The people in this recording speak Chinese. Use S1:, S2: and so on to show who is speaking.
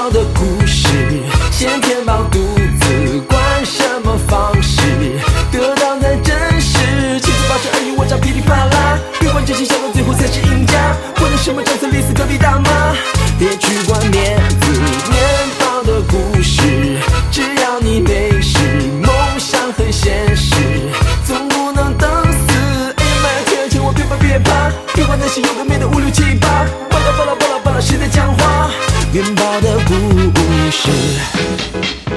S1: 的故事，先填饱肚子，管什么方式，得到才真实。青春保持而已，我叫噼里啪啦，别管真心笑到最后才是赢家，不能什么张嘴。